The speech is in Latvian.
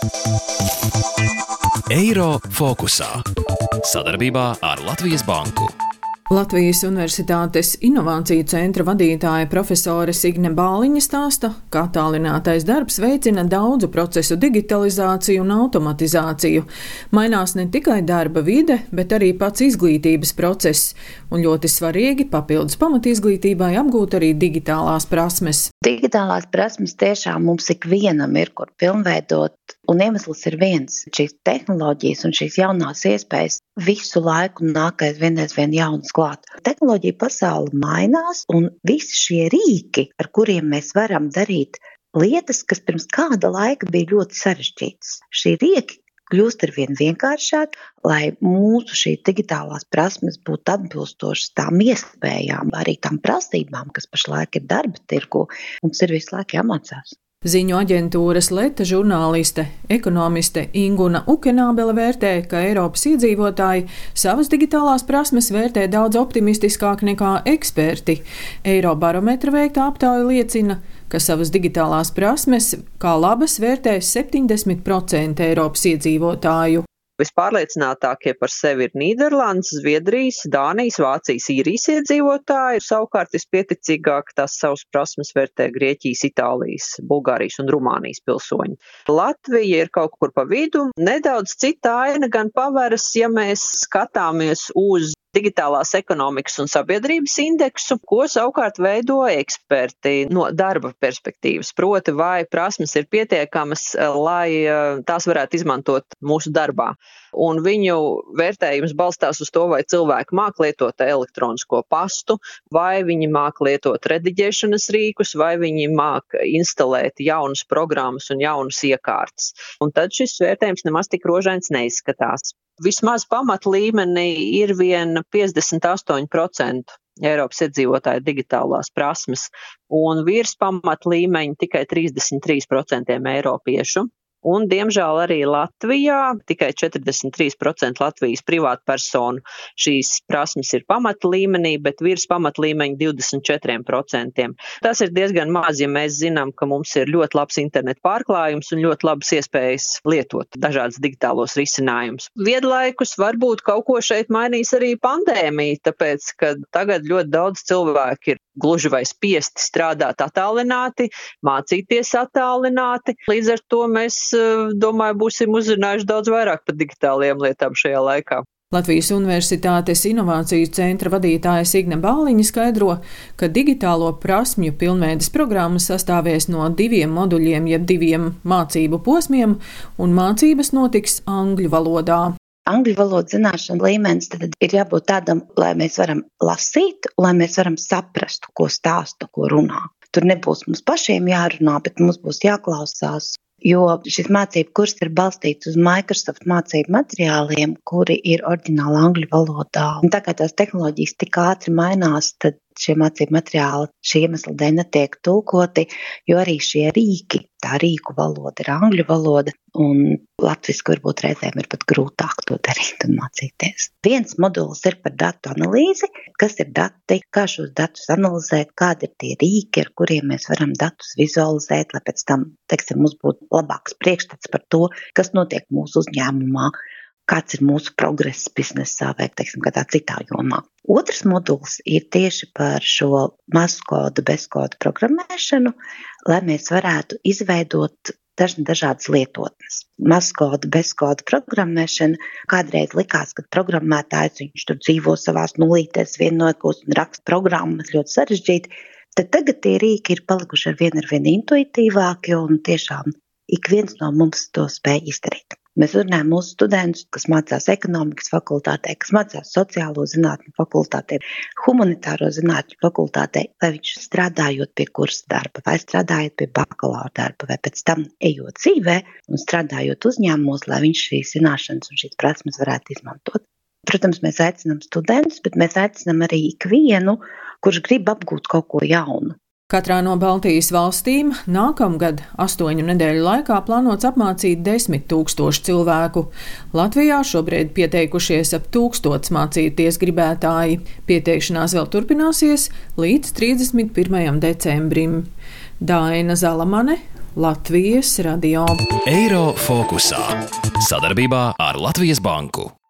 Eiro fokusā sadarbībā ar Latvijas Banku. Latvijas Universitātes Inovāciju centra vadītāja profesore Signe Bāliņa stāsta, ka attālinātais darbs veicina daudzu procesu digitalizāciju un automatizāciju. Mainās ne tikai darba vide, bet arī pats izglītības process. Un ļoti svarīgi papildus pamatizglītībai apgūt arī digitālās prasmes. Digitālās prasmes tiešām mums ikvienam ir, kur pilnveidot, un iemesls ir viens. Šīs tehnoloģijas un šīs jaunās iespējas visu laiku nāk aizvien jaunas klāt. Tehnoloģija pasaule mainās, un visi šie rīki, ar kuriem mēs varam darīt lietas, kas pirms kāda laika bija ļoti sarežģītas. Šie rīki kļūst arvien vienkāršāk, lai mūsu šī digitālās prasmes būtu atbilstošas tām iespējām, arī tām prasībām, kas pašlaik ir darba tirgu. Mums ir visu laiku jāmācās. Ziņu aģentūras Leta žurnāliste, ekonomiste Inguna Ukenābele vērtē, ka Eiropas iedzīvotāji savas digitālās prasmes vērtē daudz optimistiskāk nekā eksperti. Eirobarometra veiktā aptauja liecina, ka savas digitālās prasmes kā labas vērtē 70% Eiropas iedzīvotāju. Vispārliecinātākie par sevi ir Nīderlandes, Zviedrijas, Dānijas, Vācijas, Īrijas iedzīvotāji. Savukārt vispieticīgāk tās savas prasmes vērtē Grieķijas, Itālijas, Bulgārijas un Rumānijas pilsoņi. Latvija ir kaut kur pa vidu. Nedaudz cita aina gan paveras, ja mēs skatāmies uz digitālās ekonomikas un sabiedrības indeksu, ko savukārt veido eksperti no darba perspektīvas. Proti, vai prasmes ir pietiekamas, lai tās varētu izmantot mūsu darbā. Un viņu vērtējums balstās uz to, vai cilvēki māk lietot elektronisko pastu, vai viņi māk lietot rediģēšanas rīkus, vai viņi māk instalēt jaunas programmas un jaunas iekārtas. Un tad šis vērtējums nemaz tik rožains neizskatās. Vismaz pamatlīmenī ir vien 58% Eiropas iedzīvotāju digitālās prasmes, un virs pamatlīmeņa tikai 33% eiropiešu. Un, diemžēl, arī Latvijā tikai 43% Latvijas privātpersonu šīs prasmes ir pamatlīmenī, bet virs pamatlīmeņa 24%. Tas ir diezgan maz, ja mēs zinām, ka mums ir ļoti labs internetu pārklājums un ļoti labas iespējas lietot dažādas digitālos risinājumus. Vienlaikus varbūt kaut ko šeit mainīs arī pandēmija, tāpēc, ka tagad ļoti daudz cilvēku ir gluži vai spiesti strādāt attālināti, mācīties attālināti. Līdz ar to mēs, domāju, būsim uzzinājuši daudz vairāk par digitālajām lietām šajā laikā. Latvijas Universitātes Inovāciju centra vadītāja Signe Bāliņa skaidro, ka digitālo prasmju pilnveides programma sastāvēs no 2 moduļiem jeb 2 mācību posmiem, un mācības notiks angļu valodā. Angļu valodas zināšana līmenis tad ir jābūt tādam, lai mēs varam lasīt, lai mēs varam saprast, ko stāsta, ko runā. Tur nebūs mums pašiem jārunā, bet mums būs jāklausās, jo šis mācību kurs ir balstīts uz Microsoft mācību materiāliem, kuri ir oriģināli angļu valodā. Un tā kā tās tehnoloģijas tik ātri mainās, tad šie mācību materiāli šī iemesla dēļ netiek tulkoti, jo arī šie rīki, tā rīku valoda ir angļu valoda, un latviski varbūt reizēm ir pat grūtāk to darīt un mācīties. Viens moduls ir par datu analīzi, kas ir dati, kā šos datus analizēt, kādi ir tie rīki, ar kuriem mēs varam datus vizualizēt, lai pēc tam, mums būtu labāks priekšstats par to, kas notiek mūsu uzņēmumā, kāds ir mūsu progress biznesā vai, kādā citā jomā. Otrs moduls ir tieši par šo mazkodu, bezkodu programmēšanu, lai mēs varētu izveidot dažādas lietotnes. Mazkodu, bezkodu programmēšana kādreiz likās, ka programmētājs viņš tur dzīvo savās nulītēs vienokos un raksta programmas ļoti sarežģīti, tad tagad tie rīki ir palikuši arvien intuitīvāki un tiešām ik viens no mums to spēj izdarīt. Mēs runājam mūsu studentus, kas mācās ekonomikas fakultātē, kas mācās sociālo zinātņu fakultātē, humanitāro zinātņu fakultātē, vai viņš strādājot pie kursa darba, vai strādājot pie bakalaura darba, vai pēc tam ejot dzīvē un strādājot uzņēmumos, lai viņš šīs zināšanas un šīs prasmes varētu izmantot. Protams, mēs aicinām studentus, bet mēs aicinām arī ikvienu, kurš grib apgūt kaut ko jaunu. Katrā no Baltijas valstīm nākamgad 8 nedēļu laikā plānots apmācīt 10 000 cilvēku. Latvijā šobrīd pieteikušies ap 1000 mācīties gribētāji. Pieteikšanās vēl turpināsies līdz 31. decembrim. Daina Zalamane, Latvijas radio. Eiro fokusā. Sadarbībā ar Latvijas Banku.